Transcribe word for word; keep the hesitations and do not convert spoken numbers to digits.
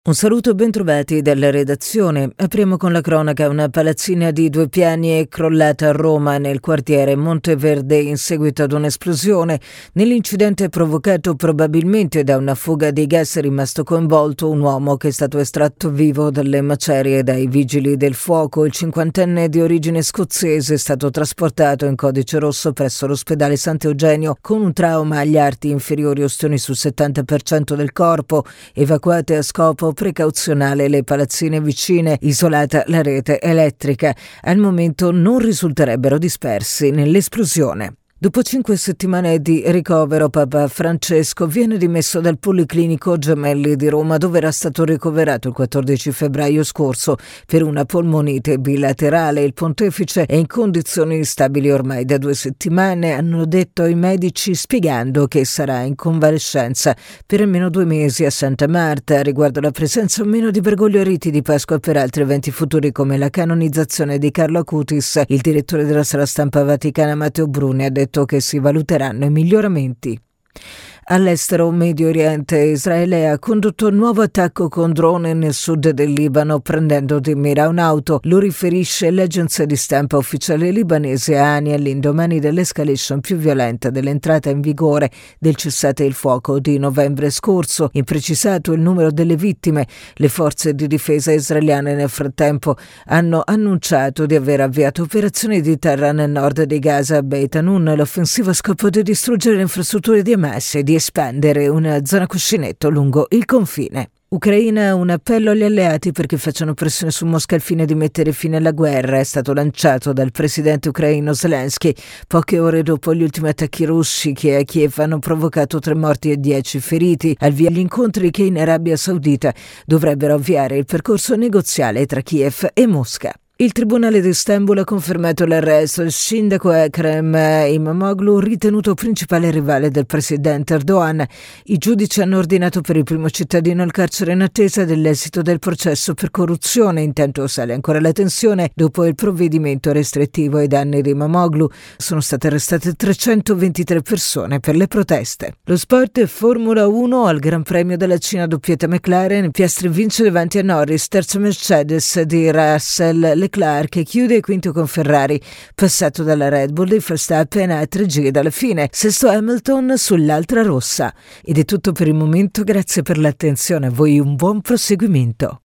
Un saluto e bentrovati dalla redazione. Apriamo con la cronaca. Una palazzina di due piani è crollata a Roma nel quartiere Monteverde in seguito ad un'esplosione. Nell'incidente provocato probabilmente da una fuga di gas è rimasto coinvolto un uomo che è stato estratto vivo dalle macerie dai vigili del fuoco. Il cinquantenne di origine scozzese è stato trasportato in codice rosso presso l'ospedale Sant'Eugenio con un trauma agli arti inferiori, ustioni sul settanta per cento del corpo, evacuate a scopo precauzionale le palazzine vicine, isolata la rete elettrica. Al momento non risulterebbero dispersi nell'esplosione. Dopo cinque settimane di ricovero, Papa Francesco viene dimesso dal Policlinico Gemelli di Roma, dove era stato ricoverato il quattordici febbraio scorso per una polmonite bilaterale. Il pontefice è in condizioni stabili ormai da due settimane, hanno detto i medici, spiegando che sarà in convalescenza per almeno due mesi a Santa Marta. Riguardo la presenza o meno di Bergoglio e riti di Pasqua per altri eventi futuri come la canonizzazione di Carlo Acutis, il direttore della Sala Stampa Vaticana Matteo Bruni ha detto che si valuteranno i miglioramenti. All'estero, Medio Oriente, Israele ha condotto un nuovo attacco con drone nel sud del Libano, prendendo di mira un'auto. Lo riferisce l'agenzia di stampa ufficiale libanese ANI all'indomani dell'escalation più violenta dell'entrata in vigore del cessate il fuoco di novembre scorso. Imprecisato il numero delle vittime, le forze di difesa israeliane nel frattempo hanno annunciato di aver avviato operazioni di terra nel nord di Gaza a Beit Hanun. L'offensiva a scopo di distruggere le infrastrutture di Hamas e di espandere una zona cuscinetto lungo il confine. Ucraina, un appello agli alleati perché facciano pressione su Mosca al fine di mettere fine alla guerra è stato lanciato dal presidente ucraino Zelensky poche ore dopo gli ultimi attacchi russi che a Kiev hanno provocato tre morti e dieci feriti. Al via gli incontri che in Arabia Saudita dovrebbero avviare il percorso negoziale tra Kiev e Mosca. Il Tribunale di Istanbul ha confermato l'arresto del sindaco Ekrem Imamoglu, ritenuto principale rivale del presidente Erdogan. I giudici hanno ordinato per il primo cittadino il carcere in attesa dell'esito del processo per corruzione. Intanto sale ancora la tensione dopo il provvedimento restrittivo ai danni di Imamoglu. Sono state arrestate trecentoventitré persone per le proteste. Lo sport è Formula uno al Gran Premio della Cina, doppietta McLaren. Piastri vince davanti a Norris, terzo Mercedes di Russell Leclerc chiude quinto con Ferrari, passato dalla Red Bull di Verstappen a tre giri dalla fine, sesto Hamilton sull'altra rossa. Ed è tutto per il momento, grazie per l'attenzione, a voi un buon proseguimento.